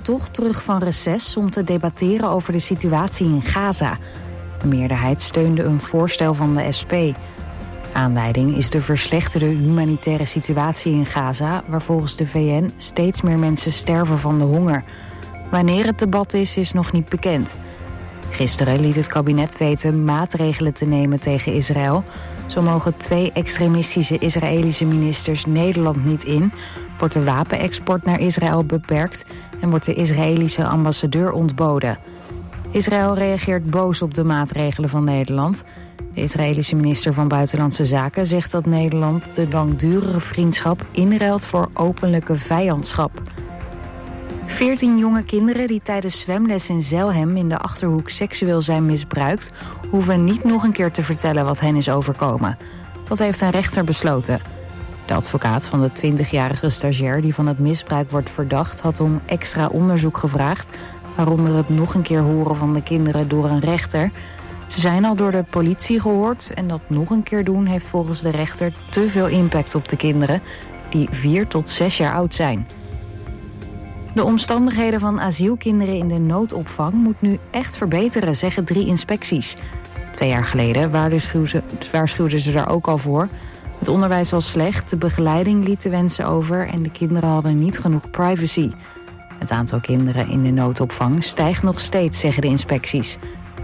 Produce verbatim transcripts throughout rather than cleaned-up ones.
toch terug van reces om te debatteren over de situatie in Gaza. De meerderheid steunde een voorstel van de S P. Aanleiding is de verslechterde humanitaire situatie in Gaza, waar volgens de V N steeds meer mensen sterven van de honger. Wanneer het debat is, is nog niet bekend. Gisteren liet het kabinet weten maatregelen te nemen tegen Israël. Zo mogen twee extremistische Israëlische ministers Nederland niet in, wordt de wapenexport naar Israël beperkt en wordt de Israëlische ambassadeur ontboden. Israël reageert boos op de maatregelen van Nederland. De Israëlische minister van Buitenlandse Zaken zegt dat Nederland de langdurige vriendschap inruilt voor openlijke vijandschap. Veertien jonge kinderen die tijdens zwemles in Zelhem in de Achterhoek seksueel zijn misbruikt, hoeven niet nog een keer te vertellen wat hen is overkomen. Dat heeft een rechter besloten. De advocaat van de twintigjarige stagiair die van het misbruik wordt verdacht had om extra onderzoek gevraagd, waaronder het nog een keer horen van de kinderen door een rechter. Ze zijn al door de politie gehoord en dat nog een keer doen heeft volgens de rechter te veel impact op de kinderen, die vier tot zes jaar oud zijn. De omstandigheden van asielkinderen in de noodopvang moet nu echt verbeteren, zeggen drie inspecties. Twee jaar geleden waarschuwden ze daar ook al voor. Het onderwijs was slecht, de begeleiding liet te wensen over en de kinderen hadden niet genoeg privacy. Het aantal kinderen in de noodopvang stijgt nog steeds, zeggen de inspecties.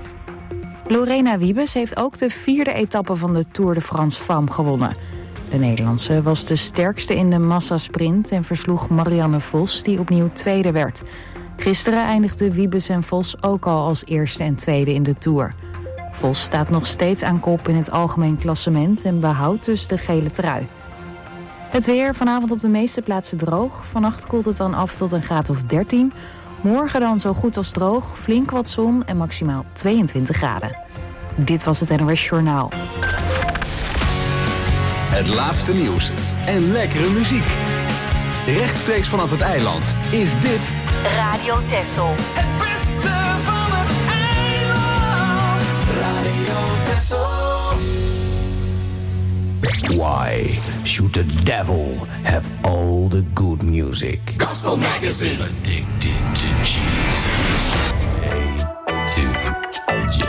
Lorena Wiebes heeft ook de vierde etappe van de Tour de France Femme gewonnen. De Nederlandse was de sterkste in de massasprint en versloeg Marianne Vos, die opnieuw tweede werd. Gisteren eindigden Wiebes en Vos ook al als eerste en tweede in de Tour. Vos staat nog steeds aan kop in het algemeen klassement en behoudt dus de gele trui. Het weer, vanavond op de meeste plaatsen droog. Vannacht koelt het dan af tot een graad of dertien. Morgen dan zo goed als droog, flink wat zon en maximaal tweeëntwintig graden. Dit was het N O S Journaal. Het laatste nieuws en lekkere muziek. Rechtstreeks vanaf het eiland is dit Radio Texel. Het beste van het eiland. Radio Texel. Why should the devil have all the good music? Gospel Magazine. Addicted to Jesus. A to J.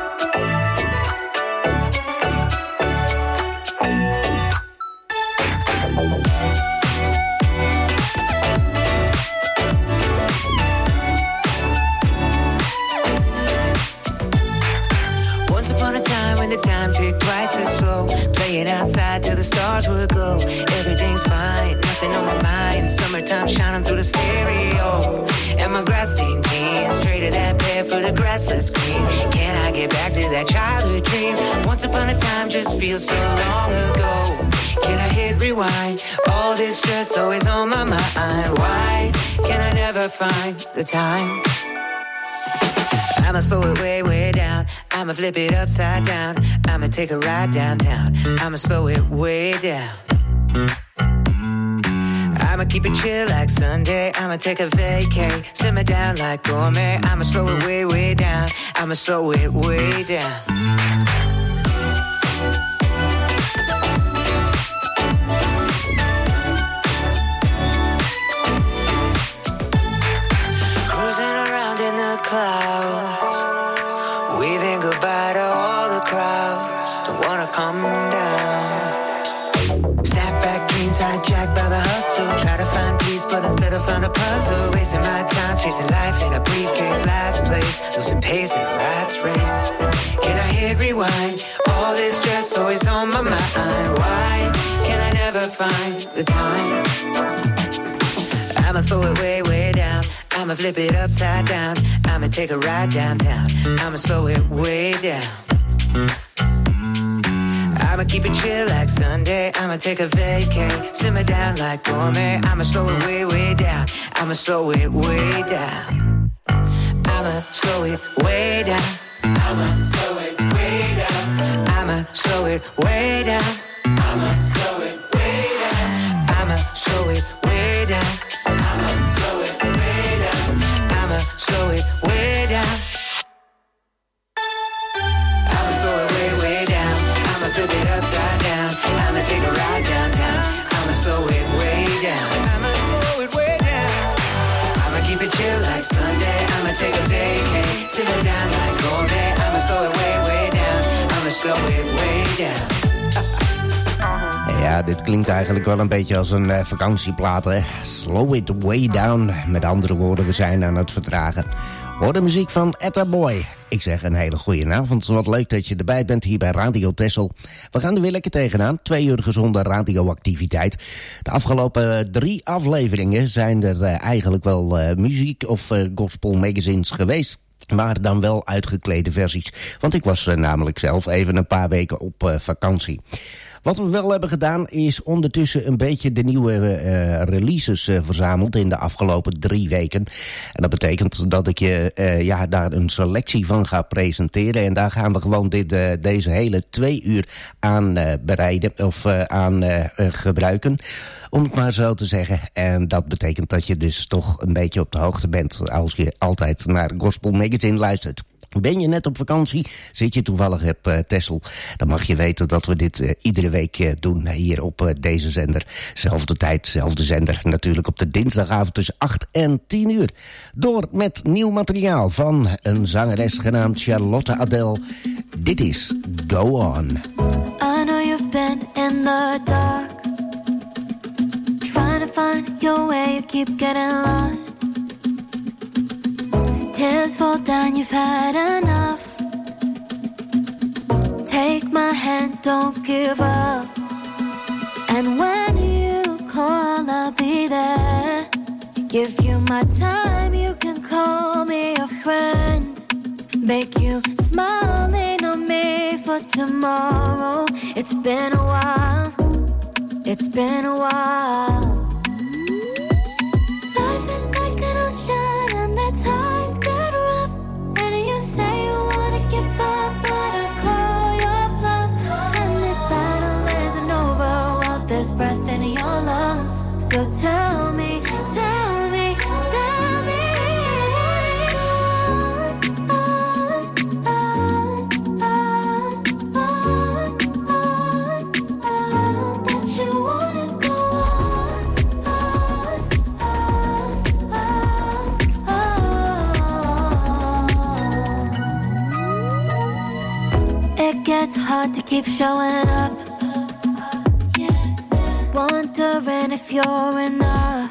Once upon a time when the time ticked twice as slow, playing outside till the stars would glow. Everything's fine, nothing on my mind. Summertime shining through the stereo. And my grass stained jeans, traded that pair for the grass that's green. Can I get back to that childhood dream? Once upon a time just feels so long ago. Can I hit rewind? All this stress always on my mind. Why can I never find the time? I'ma slow it way, way down. I'ma flip it upside down. I'ma take a ride downtown. I'ma slow it way down. I'ma keep it chill like Sunday. I'ma take a vacay. Simmer down like gourmet. I'ma slow it way, way down. I'ma slow it way down. Cruising around in the clouds, waving goodbye to all the crowds. Don't wanna come down. Snapback dreams hijacked by the hustle. Try to find peace, but instead I found a puzzle. Wasting my time chasing life in a briefcase. Last place, losing pace in a rat's race. Can I hit rewind? All this stress always on my mind. Why can I never find the time? I'ma slow it way, way down. I'ma flip it upside down. I'ma take a ride downtown. I'ma slow it way down. I'ma keep it chill like Sunday. I'ma take a vacay. Simmer down like gourmet. I'ma slow it way, way down. I'ma slow it way down. I'ma slow it way down. I'ma slow it way down. I'ma slow it way down. I'ma slow it way down. I'ma slow it way down. I'ma slow it way down. I'ma slow it way down. I'ma slow it way, way down. I'ma flip it upside down. I'ma take a ride downtown. I'ma slow it way down. I'ma slow it way down. I'ma keep it chill feel like Sunday, I'ma take a vacay. Simmer down like gold day, I'ma slow it way, way down. I'ma slow it way down. Ja, dit klinkt eigenlijk wel een beetje als een uh, vakantieplaat, hè. Slow it way down. Met andere woorden, we zijn aan het vertragen. Hoor de muziek van Etta Boy. Ik zeg een hele goeie avond. Wat leuk dat je erbij bent hier bij Radio Texel. We gaan er weer lekker tegenaan. Twee uur gezonde radioactiviteit. De afgelopen drie afleveringen zijn er uh, eigenlijk wel uh, muziek of uh, gospel magazines geweest. Maar dan wel uitgeklede versies. Want ik was uh, namelijk zelf even een paar weken op uh, vakantie. Wat we wel hebben gedaan is ondertussen een beetje de nieuwe uh, releases uh, verzameld in de afgelopen drie weken. En dat betekent dat ik je uh, ja, daar een selectie van ga presenteren. En daar gaan we gewoon dit, uh, deze hele twee uur aan uh, bereiden of uh, aan uh, uh, gebruiken. Om het maar zo te zeggen. En dat betekent dat je dus toch een beetje op de hoogte bent als je altijd naar Gospel Magazine luistert. Ben je net op vakantie, zit je toevallig op uh, Texel, dan mag je weten dat we dit uh, iedere week uh, doen hier op uh, deze zender. Zelfde tijd, zelfde zender. Natuurlijk op de dinsdagavond tussen acht en tien uur. Door met nieuw materiaal van een zangeres genaamd Charlotte Adele. Dit is Go On. I know you've been in the dark, trying to find your way, you keep getting lost. Tears fall down, you've had enough. Take my hand, don't give up. And when you call, I'll be there. Give you my time, you can call me a friend. Make you smile, ain't no me for tomorrow. It's been a while, it's been a while. Life is like an ocean and the tides get rough. And you say you wanna give up, but I call your bluff. And this battle isn't over while there's breath in your lungs. So tell me, tell me, tell me that you wanna go on, on, on, on, on. That you wanna go on, on, on, on. It gets hard to keep showing up, wondering if you're enough.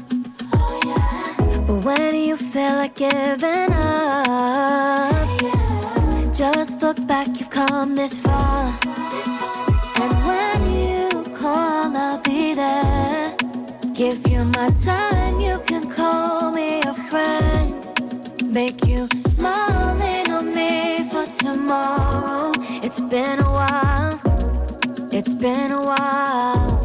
But when you feel like giving up, just look back, you've come this far. And when you call, I'll be there. Give you my time, you can call me a friend. Make you smile, ain't on me for tomorrow. It's been a while, it's been a while.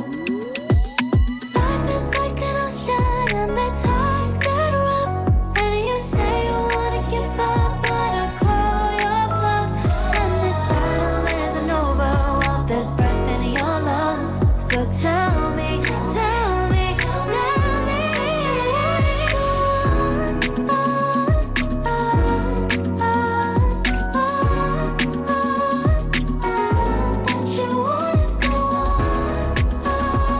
Life is like an ocean and the tides get rough. And you say you wanna give up, but I call your bluff. And this battle isn't over while there's breath in your lungs. So tell me, tell me, tell me that you wanna go on, on, on, on, on. That you wanna go on,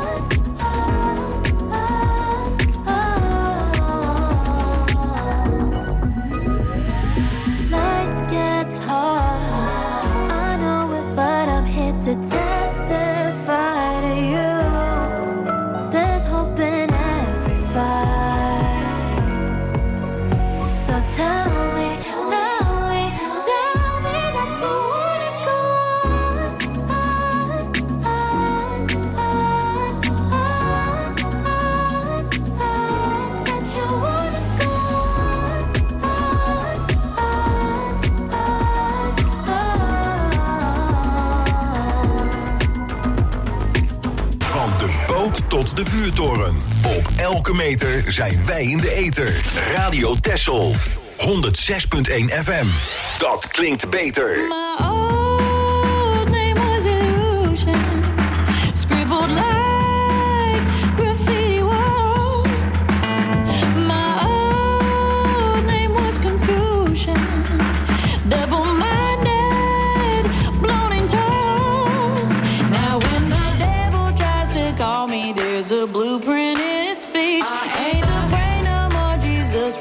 on, on. Life gets hard, I know it, but I'm here to testify to you. There's hope in every fight. So tell me, tell me, tell me that you wanna go on, on, on, on, on. That you wanna go on, on, on, on. Van de boot tot de vuurtoren. Op elke meter zijn wij in de ether. Radio Texel. honderd zes komma één F M. Dat klinkt beter. My old name was illusion, scribbled like graffiti walls. My old name was confusion, double-minded, blown in toes. Now when the devil tries to call me, there's a blueprint in his speech. Ain't the brain no more, Jesus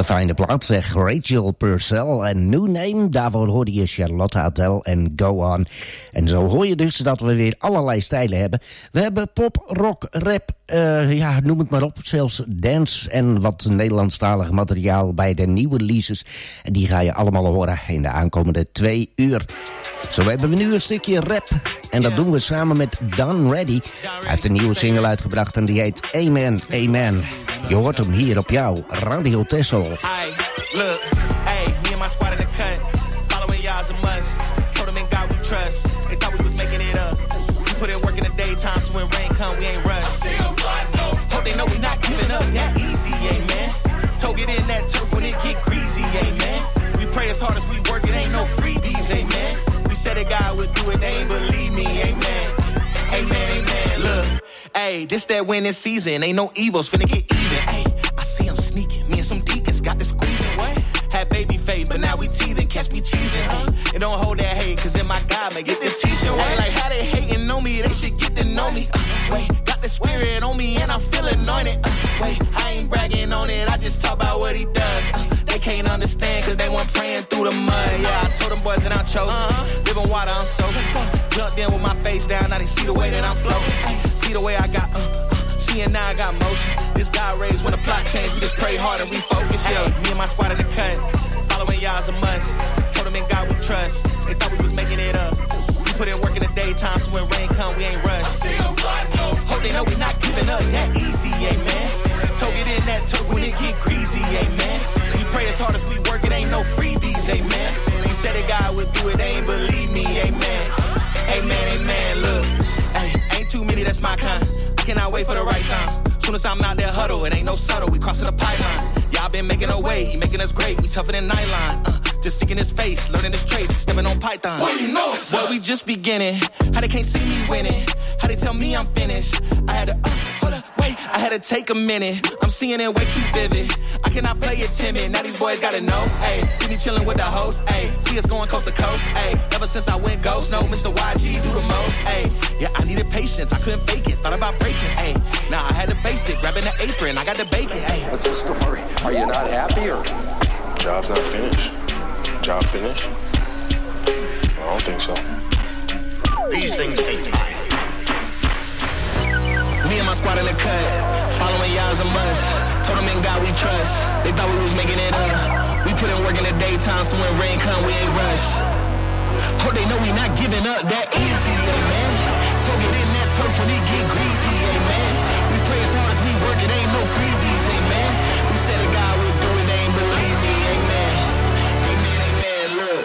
fijne plaat weg. Rachel Purcell en New Name. Daarvoor hoorde je Charlotte Adele en Go On. En zo hoor je dus dat we weer allerlei stijlen hebben. We hebben pop, rock, rap, uh, ja, noem het maar op. Zelfs dance en wat Nederlandstalig materiaal bij de nieuwe releases. En die ga je allemaal horen in de aankomende twee uur. Zo hebben we nu een stukje rap. En dat doen we samen met Don Reddy. Hij heeft een nieuwe single uitgebracht en die heet Amen, Amen. Je hoort hem hier op jou, Radio Texel. Hey, look, hey, me and my squad in the cut. Following y'all's a must. Told them in God we trust. They thought we was making it up. We put in work in the daytime, so when rain come, we ain't rush. Hope they know we not giving up that easy, amen. Told get in that turf when it get greasy, amen. We pray as hard as we work, it ain't no freebies, amen. We said that God would do it, they ain't believe me, amen. Amen, amen, look. Ayy, this that winning season. Ain't no evils finna get even. Ayy, I see him sneaking. Me and some deacons got the squeezing. What? Had baby faith, but now we teething. Catch me cheesing. Ayy, and don't hold that hate, cause in my God, man, get the teaching. Ayy, like how they hating on me, they should get to know me. Uh, wait, got the spirit on me and I feel anointed. Uh, wait, I ain't bragging on it, I just talk about what he does. Uh, they can't understand cause they weren't praying through the mud. Yeah, I told them boys that I'm chosen. Uh-huh. Living water, I'm so. Let's go. Jumped in with my face down, now they see the way that I'm floating. Ay, see the way I got, uh, uh, seeing now I got motion. This God raised when the plot changed, we just pray hard and refocus. Yeah, me and my squad in the cut, following y'all's a must. Told them in God we trust, they thought we was making it up. We put in work in the daytime, so when rain come, we ain't rush. Hope they know we not giving up that easy, amen. Told get in that turf when it get greasy, amen. We pray as hard as we work, it ain't no freebies, amen. We said that God would do it, they ain't believe me, amen. Amen, amen, look, ay, ain't too many, that's my kind. I cannot wait for the right time. Soon as I'm out there huddle, it ain't no subtle, we crossing the pipeline. Y'all been making a way, he making us great, we tougher than nightline. Uh, just seeking his face, learning his traits, we stepping on pythons. What you know, sir? Boy, we just beginning. How they can't see me winning? How they tell me I'm finished? I had to, uh, hold up, wait, I had to take a minute. I'm seeing it way too vivid. I cannot play it timid. Now these boys gotta know, ayy. See me chilling with the host, ayy. See us going coast to coast, ayy. Ever since I went ghost, no, Mister Y G do the most, ayy. Yeah, I needed patience, I couldn't fake it. Thought about breaking, ayy. Now I had to face it, grabbing the apron, I got the bacon, ayy. What's the story? Are you not happy or? Job's not finished. Job finished? I don't think so. These things take time. Me and my squad in the cut, following y'all's a must. Told them in God we trust, they thought we was making it up. We put in work in the daytime, so when rain come, we ain't rush. Hope they know we not giving up that easy, amen. Told get in that turf when it get greasy, amen. We pray as hard as we work, it ain't no freebies, amen. We said that God would do it, they ain't believe me, amen. Amen, amen, look.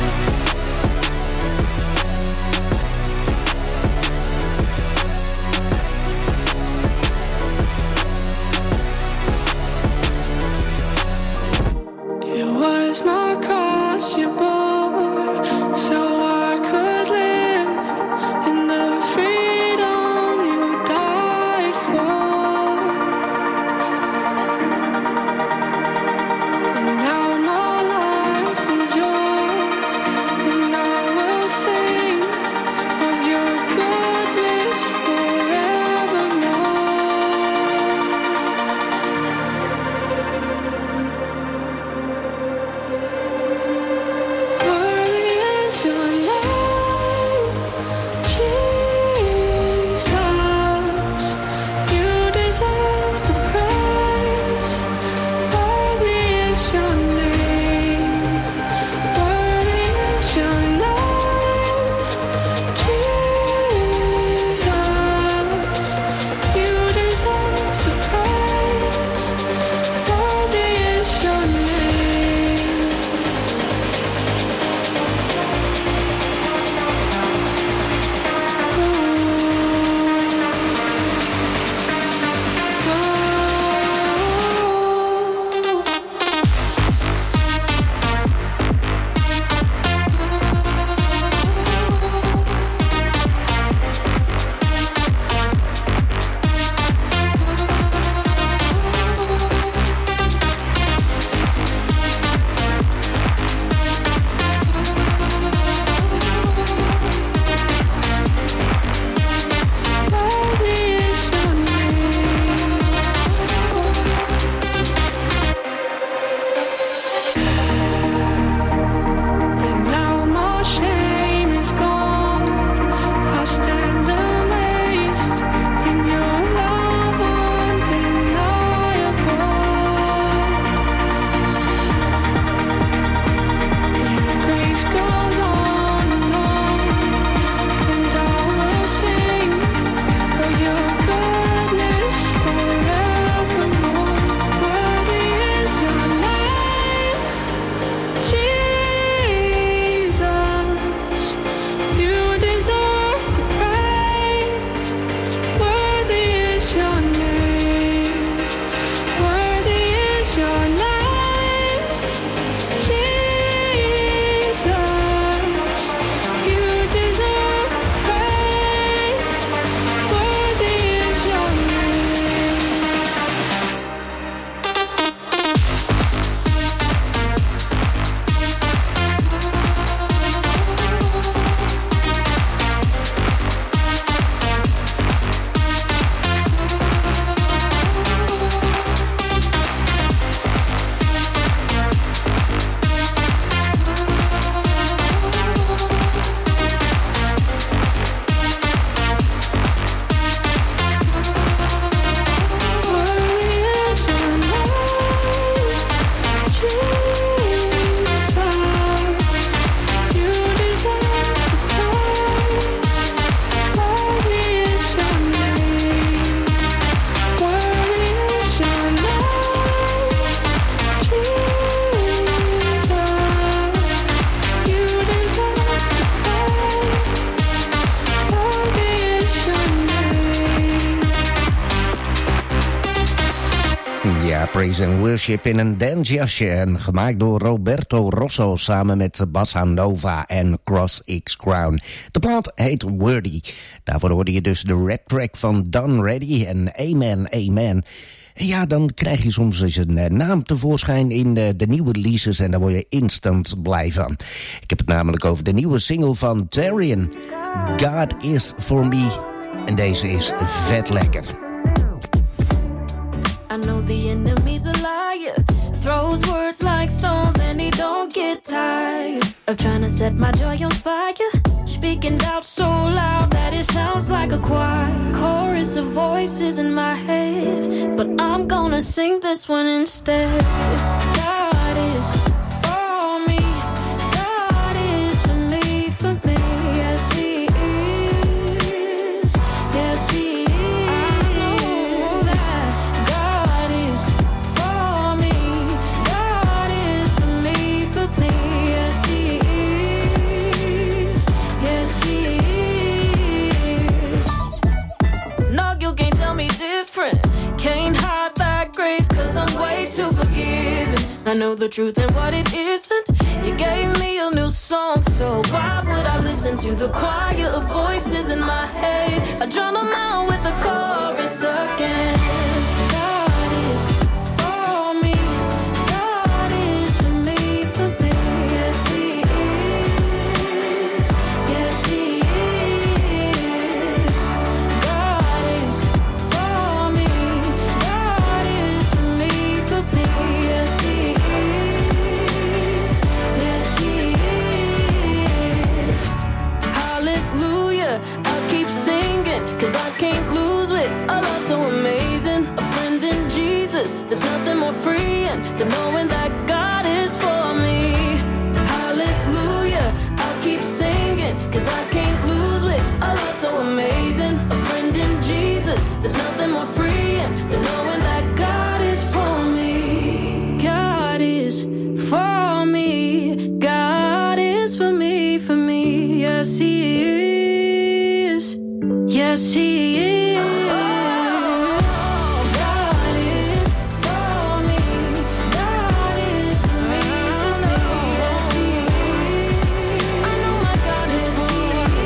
It was my cross you bore, so I could live, and Ja, Praise and Worship in een dancejasje. En gemaakt door Roberto Rosso samen met Bossa Nova en Cross X Crown. De plaat heet Wordy. Daarvoor hoorde je dus de Red Track van Done Ready en Amen, Amen. En ja, dan krijg je soms eens een uh, naam tevoorschijn in uh, de nieuwe releases en daar word je instant blij van. Ik heb het namelijk over de nieuwe single van Tarian. God is for me. En deze is vet lekker. I know the enemy's a liar, throws words like stones and he don't get tired of trying to set my joy on fire, speaking doubt so loud that it sounds like a choir, chorus of voices in my head, but I'm gonna sing this one instead. God is for me, God is for me, for me, yes he is, yes he is. Can't hide that grace, cause I'm way too forgiving. I know the truth and what it isn't. You gave me a new song, so why would I listen to the choir of voices in my head? I drown them out with the chorus again. God is for me, God is for me, for me, yes he is, yes he is. God is for me, God is for me, for me, yes he is, yes he is. Hallelujah, I'll keep singing, cause I can't lose with a love so amazing. A friend in Jesus, there's nothing more freeing than knowing that God is for me. Hallelujah, I'll keep singing, cause I can't lose with a love so amazing. A friend in Jesus, there's nothing more freeing than knowing that God is for me. God is for me, God is for me, for me, yes he is, yes he is. God is for me, God is for me, for me, yes he is. I know my God is for me.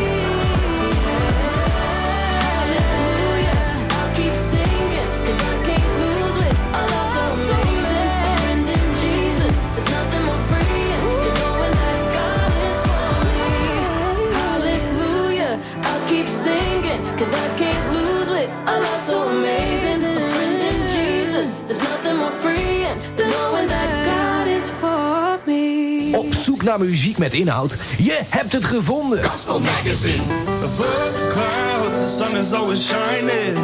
Hallelujah, I'll keep singing, cause I can't lose it. A love so amazing, a friend in Jesus, there's nothing more freeing than knowing that God is for me. Hallelujah, I'll keep singing, cause I can't lose it. A love so amazing, a friend in Jesus, there's nothing more freeing than knowing that God is for me. Op zoek naar muziek met inhoud? Je hebt het gevonden. Gospel Magazine. Above the clouds, the sun is always shining.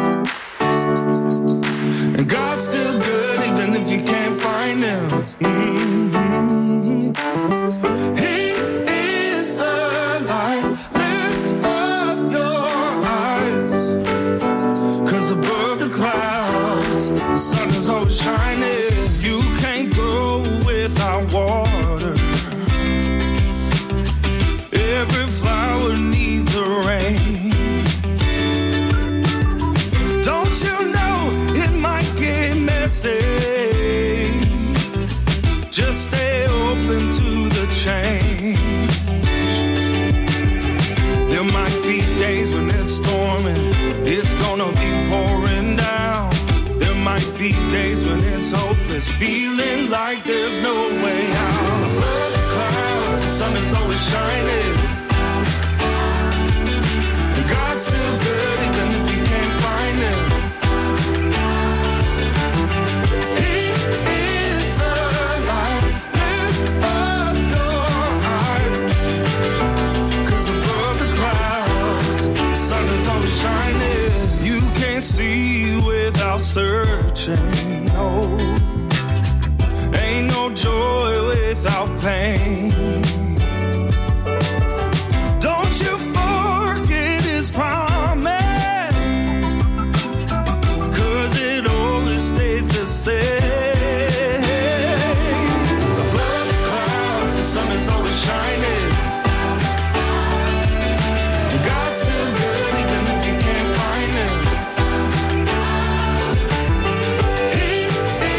And God's still good even if you can't find him. Mm-hmm. He is alive. Lift up your eyes. Cause above the clouds, the sun is always shining. You can't grow without water. Every flower needs a rain. Don't you know it might get messy? Just stay open to the change. There might be days when it's storming, it's gonna be pouring down. There might be days when it's hopeless, feeling like there's no way out. Above the clouds, the sun is always shining. And God's still good even if you can't find him. He is alive. Lift up your eyes. Cause above the clouds, the sun is always shining. You can't see without searching, no. Ain't no joy without pain. Don't you forget his promise, cause it always stays the same. Above the clouds, the sun is always shining. God's still good even if you can't find him. He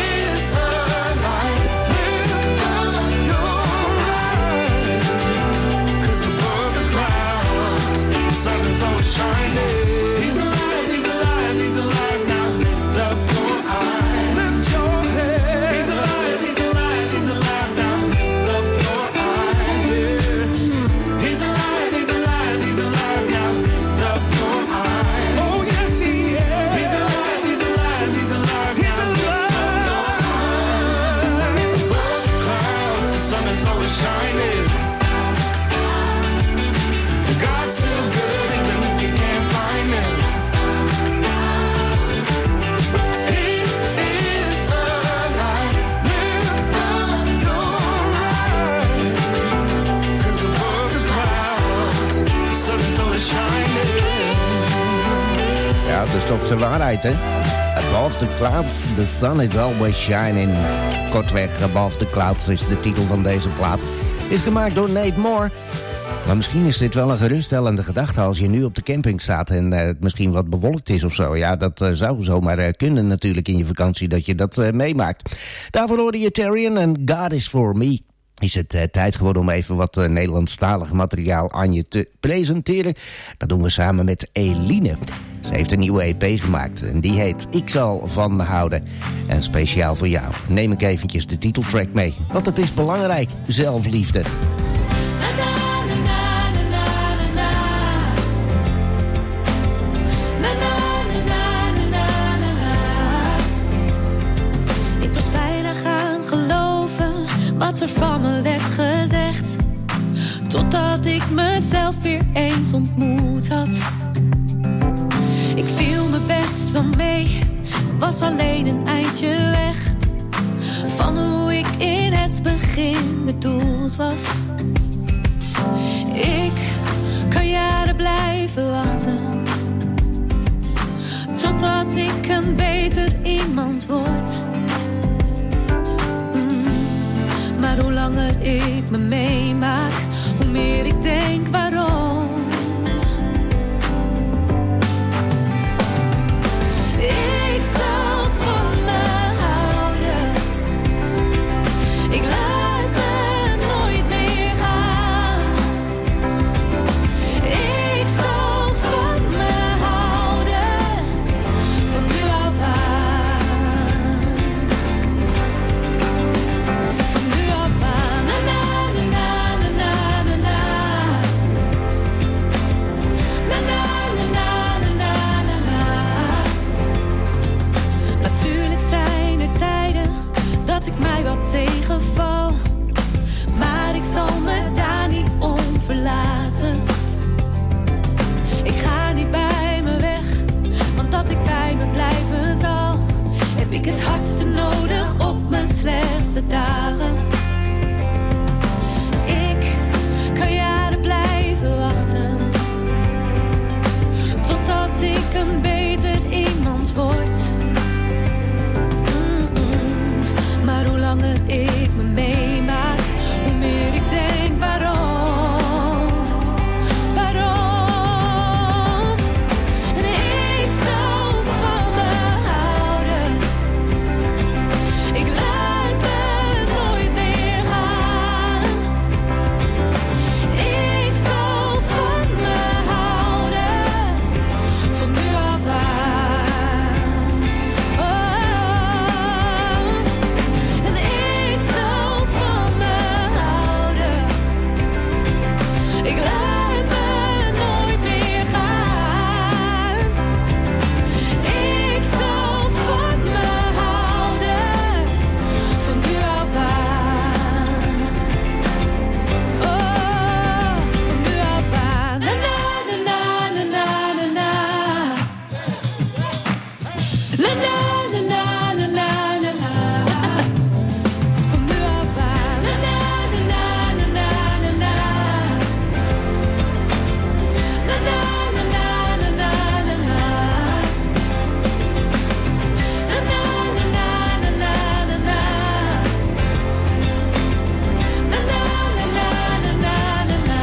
Ja, dat is toch de waarheid, hè? Above the clouds, the sun is always shining. Kortweg, Above the clouds is de titel van deze plaat. Is gemaakt door Nate Moore. Maar misschien is dit wel een geruststellende gedachte als je nu op de camping staat en uh, het misschien wat bewolkt is of zo. Ja, dat uh, zou zomaar uh, kunnen natuurlijk in je vakantie dat je dat uh, meemaakt. Daarvoor hoorde je Terrian en God is for me. Is het uh, tijd geworden om even wat uh, Nederlandstalig materiaal aan je te presenteren. Dat doen we samen met Eline. Ze heeft een nieuwe E P gemaakt en die heet Ik zal van me houden. En speciaal voor jou neem ik eventjes de titeltrack mee. Want het is belangrijk, zelfliefde. Wat er van me werd gezegd, totdat ik mezelf weer eens ontmoet had. Ik viel me best wel mee, was alleen een eindje weg van hoe ik in het begin bedoeld was. Ik kan jaren blijven wachten, totdat ik een beter iemand word. Maar hoe langer ik me meemaak, hoe meer ik denk waarom. Ik zal van me houden. Ik laat me nooit meer gaan. Ik zal van me houden, van nu af aan. Van nu af aan. Na na na na na na na. Na na na na na na na. Natuurlijk zijn er tijden dat ik mij wat tegenval, maar ik zal me daar niet om verlaten. Ik ga niet bij me weg, want dat ik bij me blijven zal, heb ik het hardste nodig op mijn slechtste dagen. Ik kan jaren blijven wachten, totdat ik een beter iemand word. Mm-mm. Maar hoe langer ik me meemaak, hoe meer ik denk waarom. Waarom? En ik zal van me houden. Ik laat me nooit meer gaan. Ik zal van me houden, van nu af aan. Oh, en ik zal van me houden. Ik laat me nooit meer gaan. Ik zal van me houden, van nu af aan. Oh, van nu af aan. Na na na na na na na. Na na na na na na na. Van nu af aan. Na na na na na na na. Na na na na na na na na. Na na na na na na na na. Na na na na na na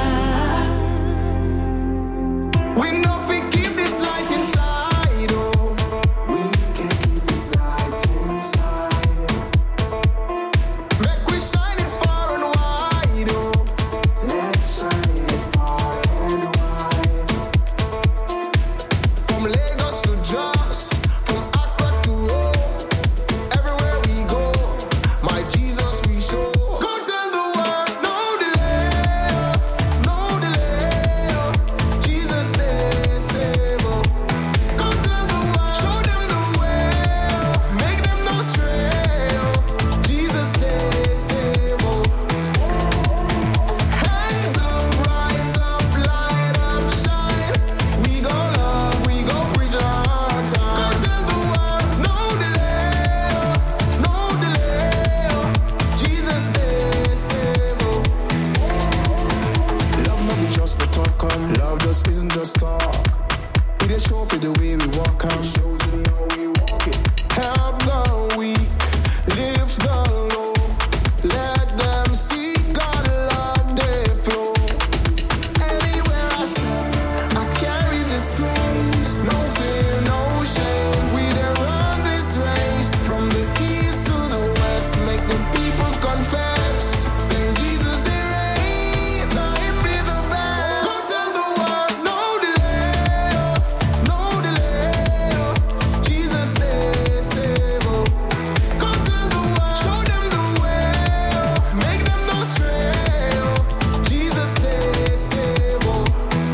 na. We know if we keep this light inside, oh, we can keep this light inside. Make we shine it far and wide, oh, let's shine it far and wide. From Lagos to Jos, from Accra to Rome, everywhere we go, my Jesus we show. Go tell the world, no delay, no delay, oh, Jesus they save, oh. Go tell the world, show them the way, oh, make them no stray, oh, Jesus they save, oh. Hands up, rise up, light up, shine. We go love, we go preach show for the way we walk out. Shows you know we walk it. Help the weak, lift the low. Let them see God love they flow. Anywhere I step, I carry this grace. No fear, no shame. We done run this race from the east to the west. Make the people confess. Say Jesus they reign. Now him be the best. Go tell the world, no delay, oh, no delay, oh. Jesus they save, oh. Go tell the world, show them the way, oh. Make them no stray, oh. Jesus they save, oh.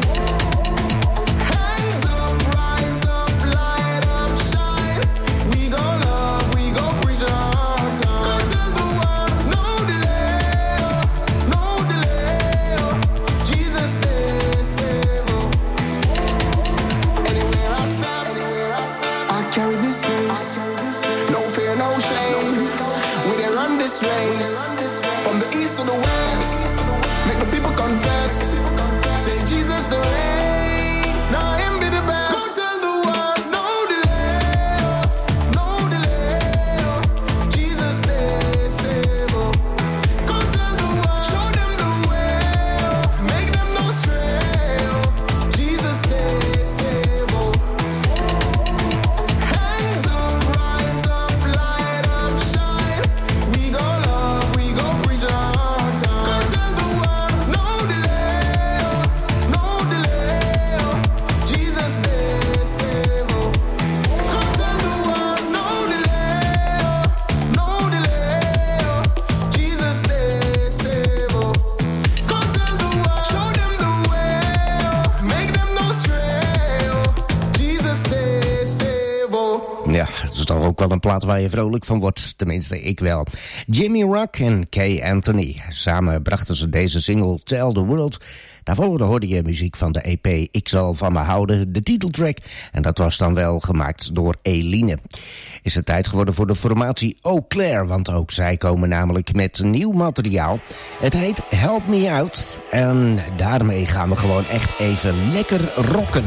Hands up, rise up, light up, shine. We gon' love, we gon' preach all time. Go tell the world, no delay, oh, no delay, oh. Jesus they save, oh. Anywhere I step, anywhere I step, I carry this grace. No fear, no shame. We done run this race from the east to the west. Make the people confess. Say Jesus the reign. Now him be the best. Go tell the world, no delay, oh, no delay, oh. Jesus they save, oh. Go tell the world, show them the way, oh. Make them no stray, oh. Jesus they save, oh. Hands up, rise up, light up, shine. We gon' love, we gon' preach all time. Go tell the world, no delay, oh, no delay, oh. Jesus they save, oh. Go tell the world, no delay, oh, no delay, oh. Jesus they save, oh. Go tell the world, show them the way, oh. Make them no stray, oh. Jesus they save, oh. Ja, het is toch ook wel een plaat waar je vrolijk van wordt. Tenminste, ik wel. Jimmy Rock en Kay Anthony. Samen brachten ze deze single Tell the World. Daarvoor hoorde je muziek van de E P Ik Zal Van Me Houden, de titeltrack. En dat was dan wel gemaakt door Eline. Is het tijd geworden voor de formatie Eau Claire, want ook zij komen namelijk met nieuw materiaal. Het heet Help Me Out. En daarmee gaan we gewoon echt even lekker rocken.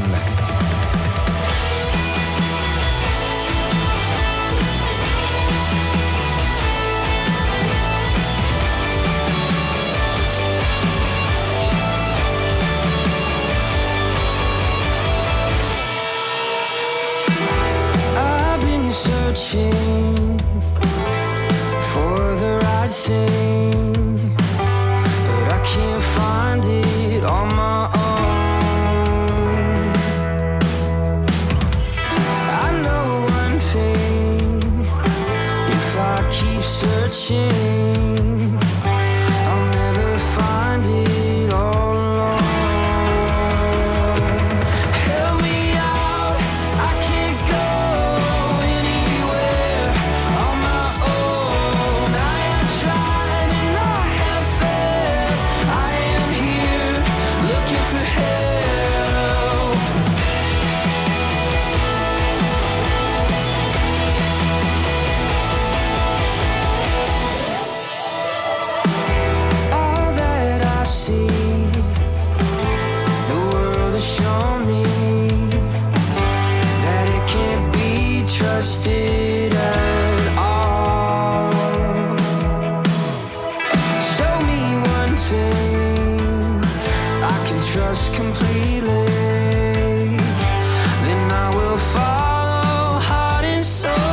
I've been searching for the right thing, but I can't find it on my own. I know one thing, if I keep searching, I'll never find it all alone. Help me out, I can't go anywhere on my own. I have tried and I have failed. I am here looking for help. All that I see, the world has shown me that it can't be trusted at all. Show me one thing I can trust completely, then I will follow heart and soul.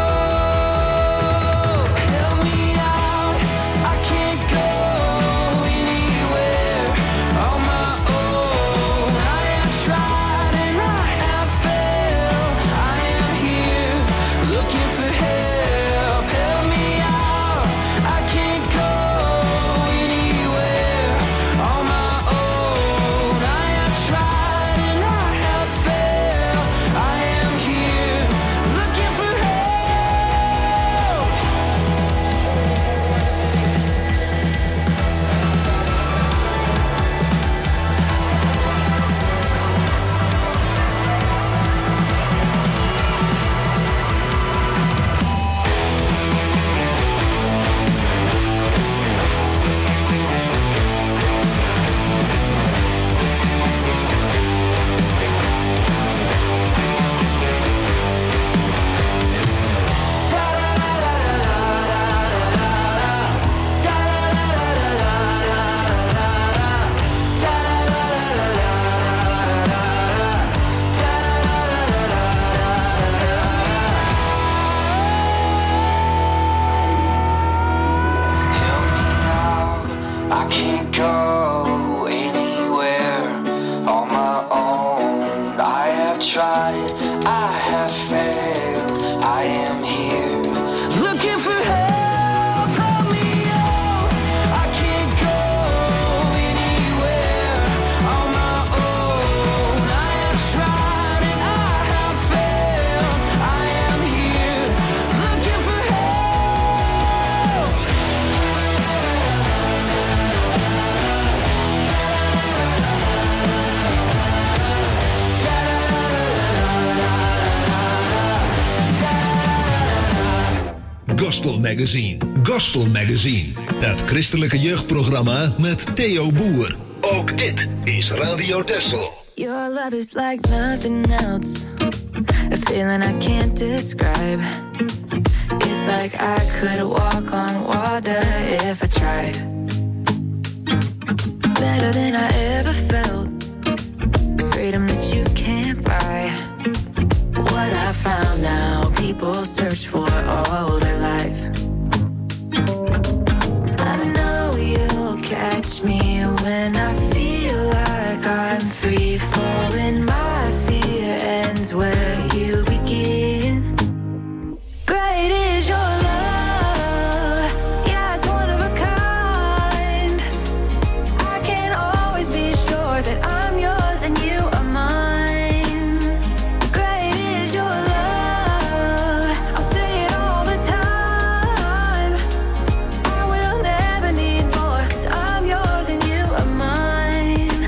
Help me out, I can't go anywhere on my own. I have tried and I have failed. I am here can't go anywhere on my own. I have tried, I have failed, I am here looking for help. Help me out, I can't go anywhere on my own. I have tried and I have failed, I am here looking for help. Gospel Magazine. Gospel Magazine. Het christelijke jeugdprogramma met Theo Boer. Ook dit is Radio Texel. Your love is like nothing else, a feeling I can't describe. It's like I could walk on water if I tried. Better than I ever felt, freedom that you can't buy. What I found now, people search for all their life. I know you'll catch me when I feel like I'm free falling. My fear ends where you begin. Great is your love, yeah, it's one of a kind. I can always be sure that I'm yours and you are mine. Great is your love, I'll say it all the time. I will never need more, 'cause I'm yours and you are mine.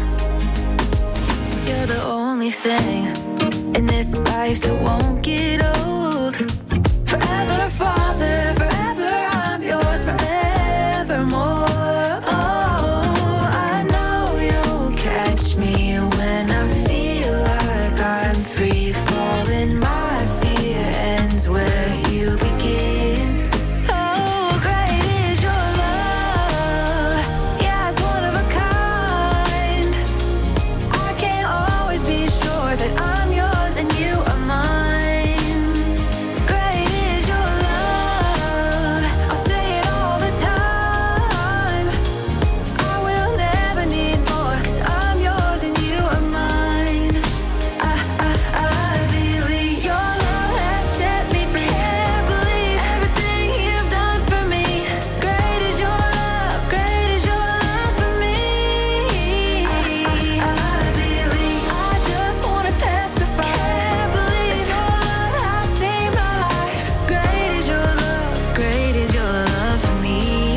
You're the only thing in this life that won't get old. Forever, Father, forever I'm yours, forevermore. Oh, I know you'll catch me when I feel like I'm free falling. My fear ends where you begin. Oh, great is your love, yeah, it's one of a kind. I can always be sure that I'm yours and you are mine. Great is your love, I'll say it all the time. I will never need more, 'cause I'm yours and you are mine. I, I, I believe your love has set me free. Can't believe everything you've done for me. Great is your love, great is your love for me. I, I, I believe, I just wanna testify. Can't believe your love has saved my life. Great is your love, great is your love for me.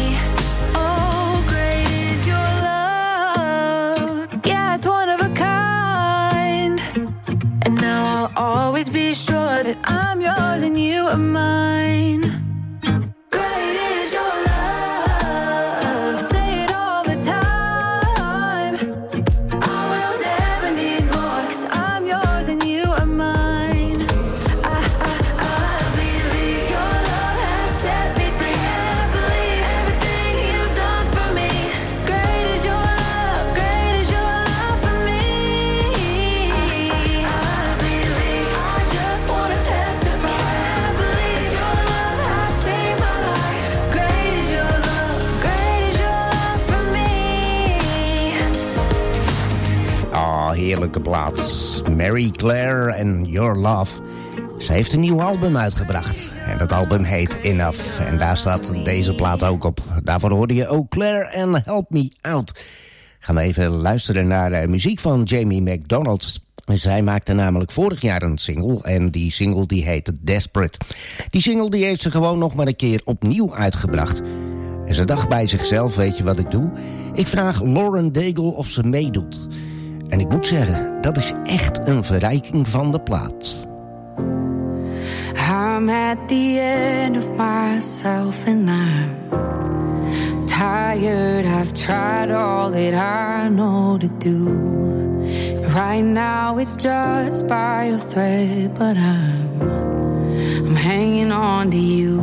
Oh, great is your love, yeah, it's one of a kind. And now I'll always be sure that I'm yours and you are mine. Great is your love, say it all the time. I will never need more, 'cause I'm yours and you are mine. I, I, I believe your love has set me free. Can't believe everything you've done for me. Great is your love, great is your love for me. I, I believe, I just wanna testify. Can't believe your love has saved my life. Great is your love, great is your love for me. Ah, heerlijke plaat. Mary Claire en Your Love. Ze heeft een nieuw album uitgebracht. En dat album heet Enough. En daar staat deze plaat ook op. Daarvoor hoorde je ook Claire en Help Me Out. Gaan we even luisteren naar de muziek van Jamie McDonald. Zij maakte namelijk vorig jaar een single. En die single die heette Desperate. Die single die heeft ze gewoon nog maar een keer opnieuw uitgebracht. En ze dacht bij zichzelf, weet je wat ik doe? Ik vraag Lauren Daigle of ze meedoet. En ik moet zeggen, dat is echt een verrijking van de plaat. I'm at the end of myself and I'm tired. I've tried all that I know to do. Right now it's just by a thread, but I'm I'm hanging on to you.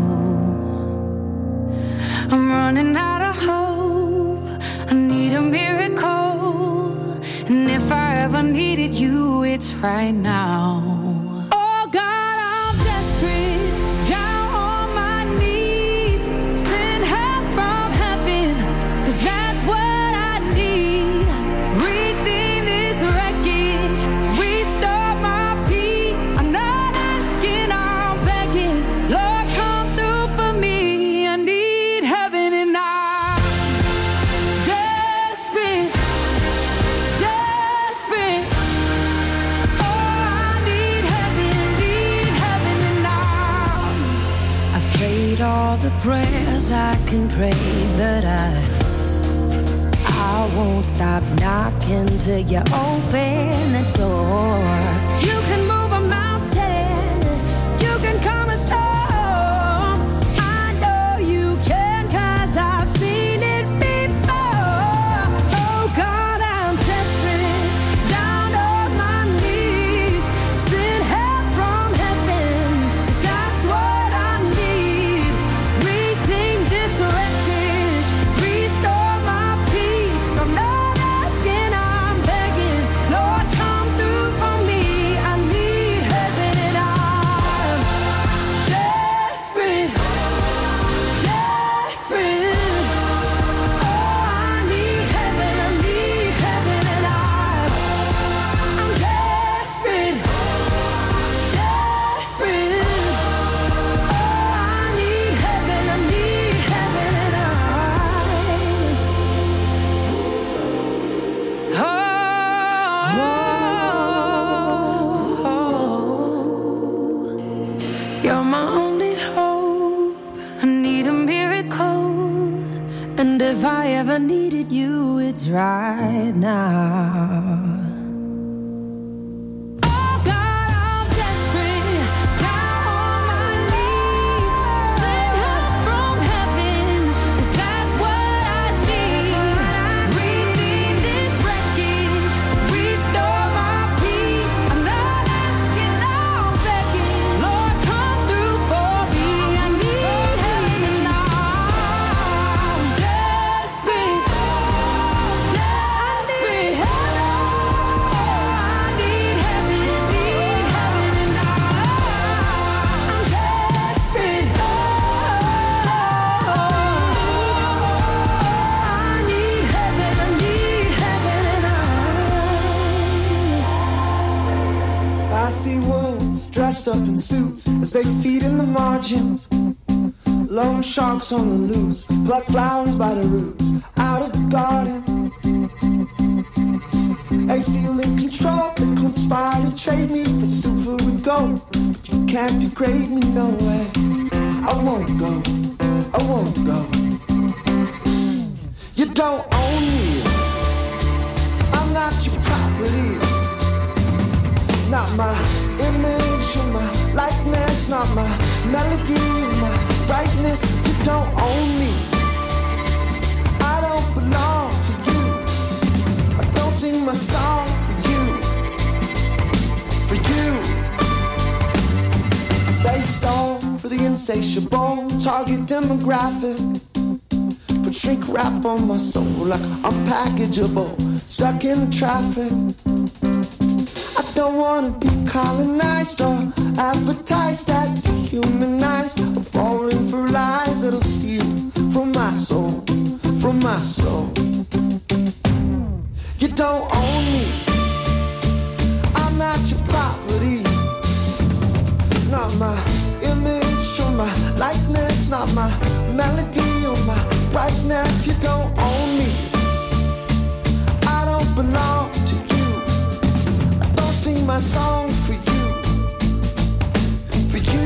I'm running out of hope. I need a miracle. And if I ever needed you, it's right now. Oh God, I'm desperate, down on my knees. Send help from heaven, 'cause that's what I of prayers I can pray, but I I won't stop knocking till you open the door. You can move a mountain, you can calm a storm. I know you can, 'cause I've seen it before. Oh God, I'm desperate, down on my knees. Send help from heaven, 'cause that's what I need. Redeem this wreckage, restore my peace. I'm not asking, I'm begging. Lord, come through for me. I need heaven and I'm desperate, desperate. Oh, I need heaven, I need heaven and I'm I'm desperate, desperate. Oh, I need heaven, I need heaven and I Oh, you're my only hope. I need a miracle, and if I ever needed you, it's right now. Oh God, I'm desperate, down on my knees. Send help from heaven, 'cause that's what I need. Redeem this wreckage, restore my peace. I'm not asking, I'm begging. Lord, come through for me. I need heaven and I'm desperate, desperate. I need heaven, need heaven and I'm desperate. Oh, I need heaven, I need heaven and I see wolves dressed up in suits as they feed in the margins. Lone sharks on the loose, pluck flowers by the roots, out of the garden. They seal in control, they conspire to trade me for silver and gold. But you can't degrade me, no way. I won't go, I won't go. You don't own me, I'm not your property. Not my image or my likeness, not my melody or my brightness. You don't own me, I don't belong to you. I don't sing my song for you, for you. They stole for the insatiable target demographic. Put shrink wrap on my soul like unpackageable, stuck in the traffic. I don't wanna be colonized or advertised that dehumanized, or falling for lies that'll steal from my soul, from my soul. You don't own me, I'm not your property. Not my image or my likeness, not my melody or my brightness. You don't own me, I don't belong to you. I don't sing my song for you, for you.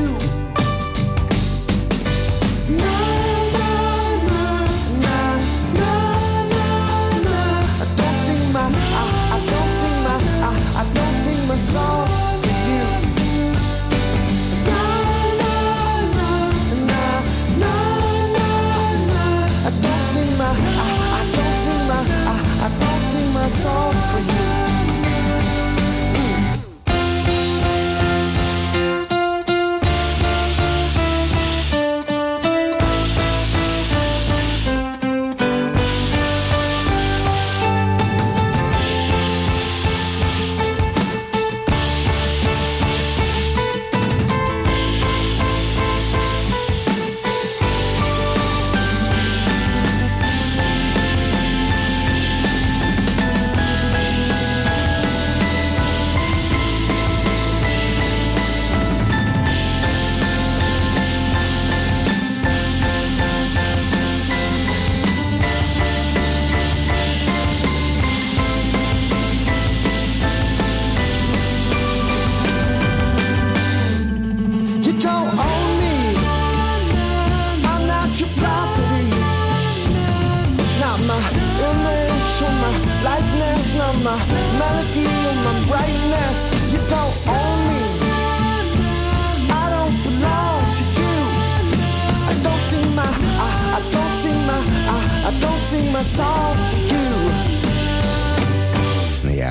Na, na, na, na, na, na, na. I don't sing my, I, I don't sing my, I, I don't sing my song for you. Na, na, na, na, na, na, na. I don't sing my, I, I don't sing my, I, I don't sing my song for you.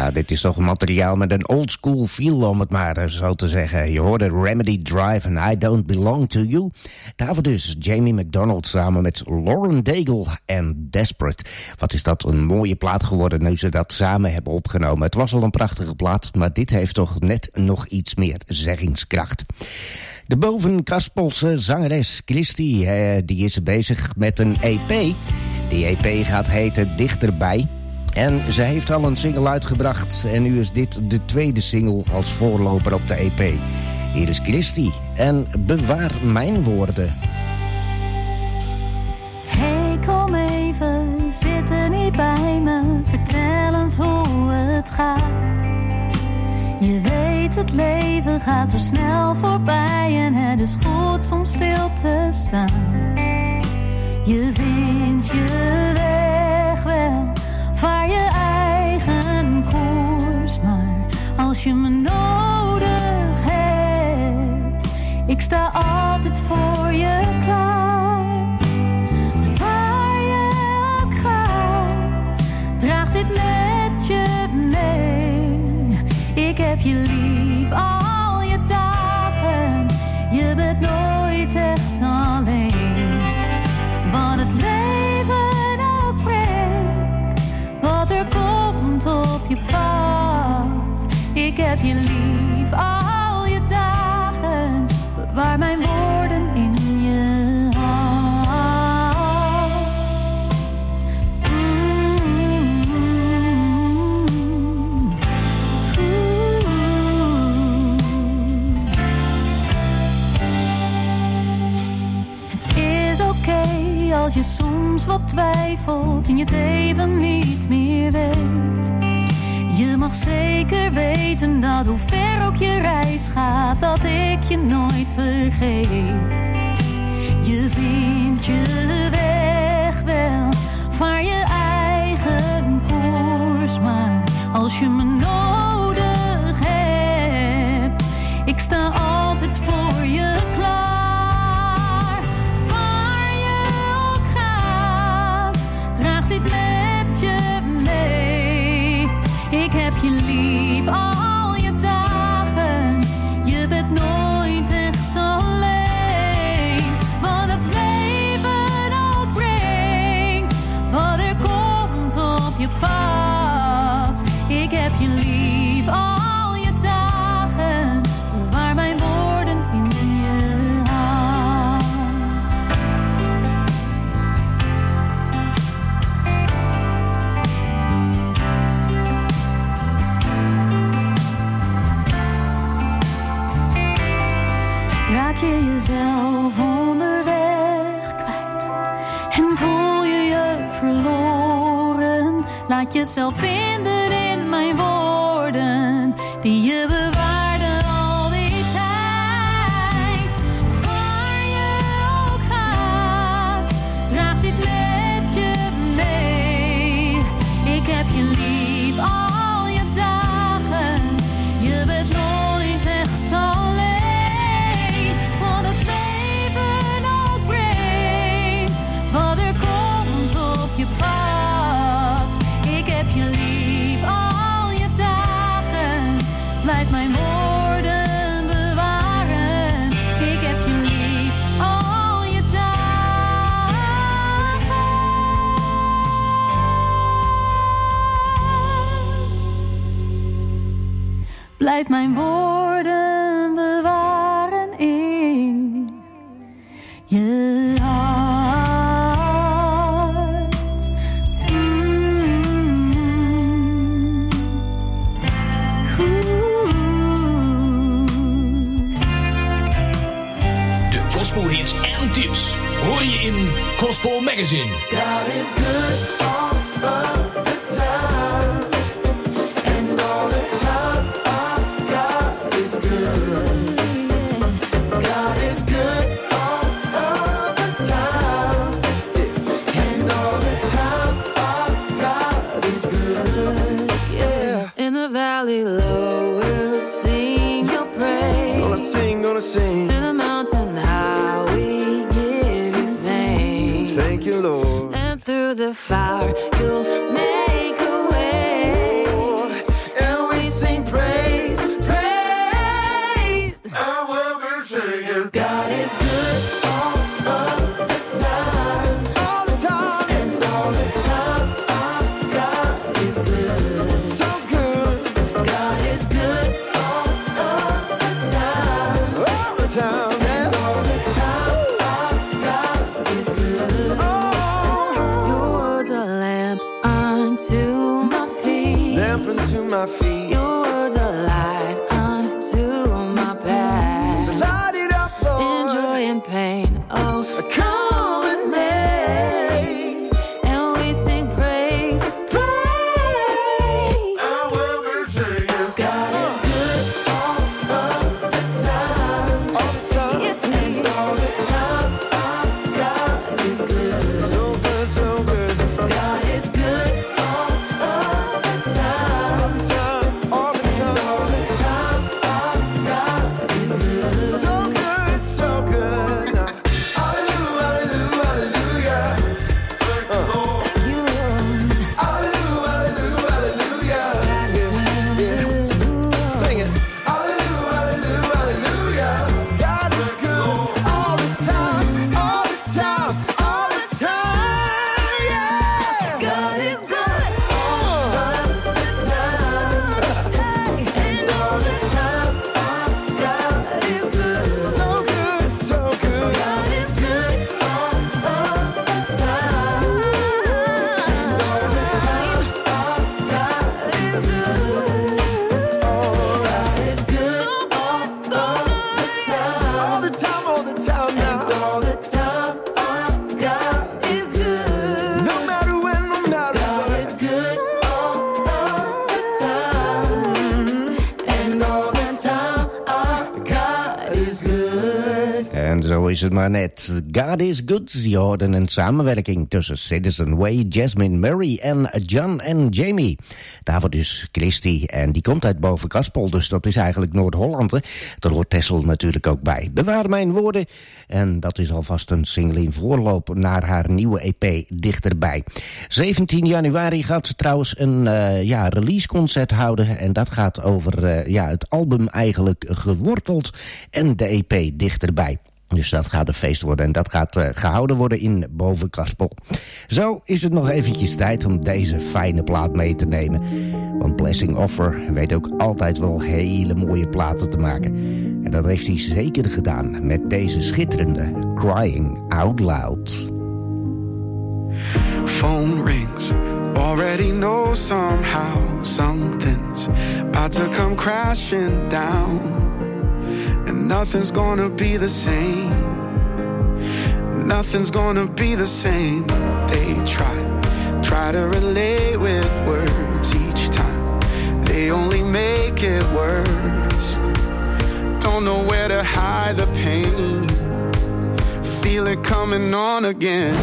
Ja, dit is toch een materiaal met een old school feel, om het maar zo te zeggen. Je hoorde Remedy Drive en I Don't Belong to You. Daarvoor dus Jamie McDonald samen met Lauren Daigle en Desperate. Wat is dat een mooie plaat geworden nu ze dat samen hebben opgenomen. Het was al een prachtige plaat, maar dit heeft toch net nog iets meer zeggingskracht. De bovenkaspelse zangeres Christy, eh, die is bezig met een E P. Die E P gaat heten Dichterbij. En ze heeft al een single uitgebracht. En nu is dit de tweede single als voorloper op de E P. Hier is Christy en Bewaar Mijn Woorden. Hey, kom even, zit er niet bij me. Vertel eens hoe het gaat. Je weet, het leven gaat zo snel voorbij. En het is goed soms stil te staan. Je vindt je weg wel, vaar je eigen koers. Maar als je me nodig hebt, ik sta altijd voor je klaar. Waar je ook gaat, draag dit met je mee. Ik heb je lief al je dagen, je bent nooit echt alleen. Wat het leven ook brengt, wat er komt op je pad. Ik heb je lief al je dagen, bewaar mijn woorden in je hart. Mm-hmm. Het is oké okay als je soms wat twijfelt en je het even niet meer weet. Je mag zeker weten dat hoe ver ook je reis gaat, dat ik je nooit vergeet. Je vindt je weg wel, vaar je eigen koers. Maar als je me nodig hebt, ik sta altijd voor je klaar. Waar je ook gaat, draag dit met je mee. Ik heb je lief al je dagen, je bent nooit echt alleen. Wat het leven ook brengt, wat er komt op je pad. Ik heb je lief al je dagen, bewaar mijn woorden in je hart. Raak je jezelf onderweg kwijt en voel je je verloren? Laat jezelf vinden in mijn woorden die je bewaarde al die tijd. Waar je ook gaat, draag dit met je mee. Ik heb je lief al je dagen, je bent nooit echt alleen. Wat het leven ook brengt, wat er komt op je pad. Ik heb je lief al je dagen, blijf mijn woorden bewaren. Ik heb je lief al je dagen. Blijf mijn woorden bewaren in je hart. Mm. De gospelhits en tips hoor je in Gospel Magazine. God is good all of the time. And all the time, oh, God is good. God is good all of the time. And all the time, oh, God is good. Yeah. In the valley low, we'll sing your praise. Gonna sing, gonna sing. To the mountain high, we give you thanks. Thank you, Lord. And through the fire, you'll make a way. is good. En zo is het maar net. God is good. Je hoorde een samenwerking tussen Citizen Way, Jasmine Murray en John en Jamie. Daarvoor dus Christy. En die komt uit Bovenkaspel, dus dat is eigenlijk Noord-Holland. Hè? Daar hoort Texel natuurlijk ook bij. Bewaar mijn woorden. En dat is alvast een single in voorloop naar haar nieuwe E P Dichterbij. zeventien januari gaat ze trouwens een uh, ja, releaseconcert houden. En dat gaat over uh, ja, het album eigenlijk Geworteld en de E P Dichterbij. Dus dat gaat een feest worden en dat gaat uh, gehouden worden in Bovenkaspel. Zo is het nog eventjes tijd om deze fijne plaat mee te nemen. Want Blessing Offer weet ook altijd wel hele mooie platen te maken. En dat heeft hij zeker gedaan met deze schitterende Crying Out Loud. Phone rings, already know somehow something's about to come crashing down. And nothing's gonna be the same. Nothing's gonna be the same. They try, try to relate with words each time. They only make it worse. Don't know where to hide the pain. Feel it coming on again.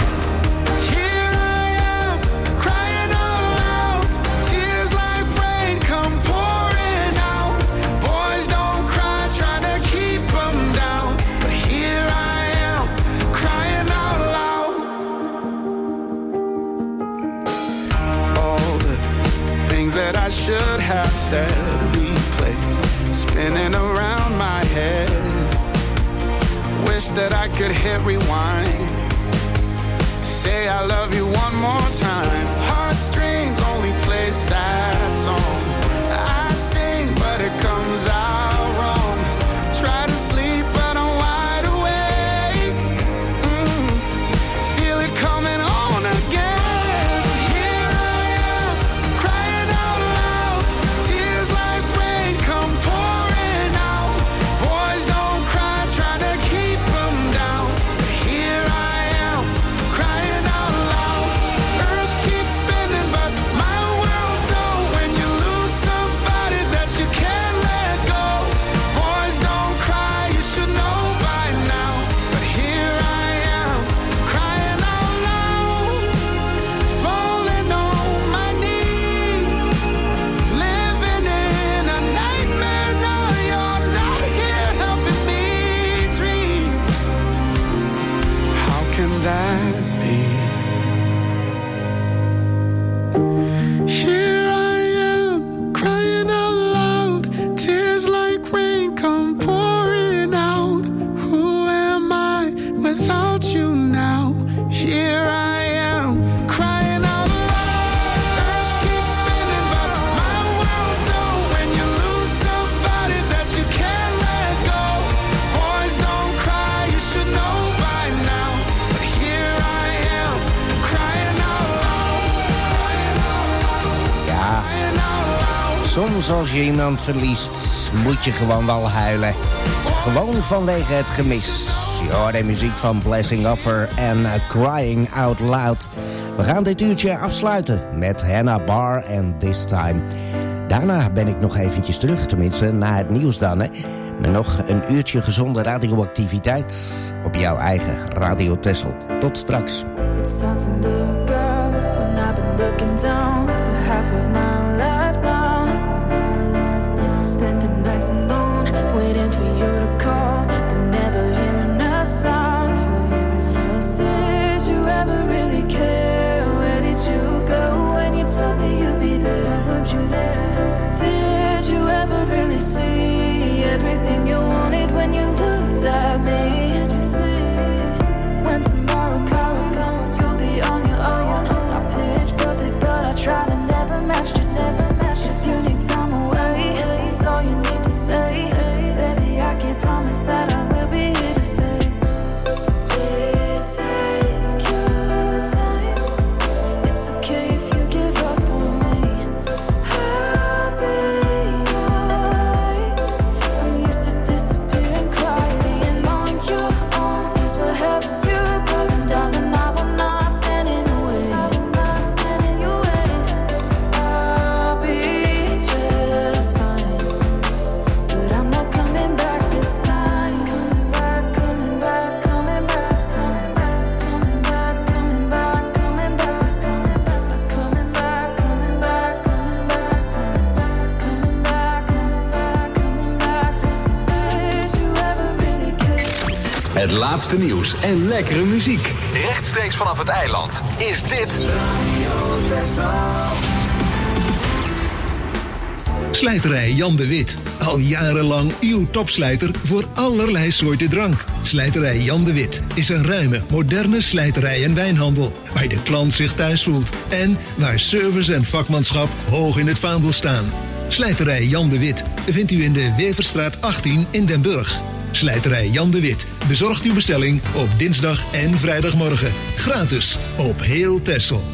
That I should have said, replay spinning around my head. Wish that I could hit rewind. Say I love you one more time. Heartstrings only play sad songs. I sing but it comes out wrong. Try to sleep but I'm wide awake. mm. Feel it coming on again. Soms als je iemand verliest, moet je gewoon wel huilen. Gewoon vanwege het gemis. Je hoort de muziek van Blessing Offer en uh, Crying Out Loud. We gaan dit uurtje afsluiten met Hannah Barr en This Time. Daarna ben ik nog eventjes terug, tenminste na het nieuws dan. Hè. Met nog een uurtje gezonde radioactiviteit op jouw eigen Radio Texel. Tot straks. It's hard to look up when I've been looking down for half of my life now. Spend the nights alone, waiting for you to call, but never hearing a sound. Did you ever really care? Where did you go when you told me you'd be there? Weren't you there? Did you ever really see everything you wanted when you looked at me? Did you see when tomorrow comes, you'll be on your own? Not pitch perfect, but I try to never match you, never match you. If you need time away, all you need to say Het laatste nieuws en lekkere muziek. Rechtstreeks vanaf het eiland is dit Slijterij Jan de Wit. Al jarenlang uw topslijter voor allerlei soorten drank. Slijterij Jan de Wit is een ruime, moderne slijterij en wijnhandel. Waar de klant zich thuis voelt. En waar service en vakmanschap hoog in het vaandel staan. Slijterij Jan de Wit vindt u in de Weverstraat achttien in Den Burg. Slijterij Jan de Wit bezorgt uw bestelling op dinsdag en vrijdagmorgen. Gratis op heel Texel.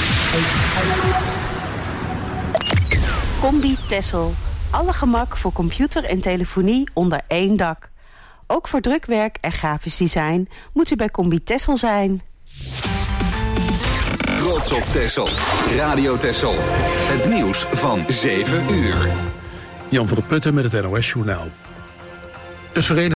Combi Texel. Alle gemak voor computer en telefonie onder één dak. Ook voor drukwerk en grafisch design moet u bij Combi Texel zijn. Trots op Texel. Radio Texel. Het nieuws van zeven uur. Jan van der Putten met het N O S Journaal. Het Verenigd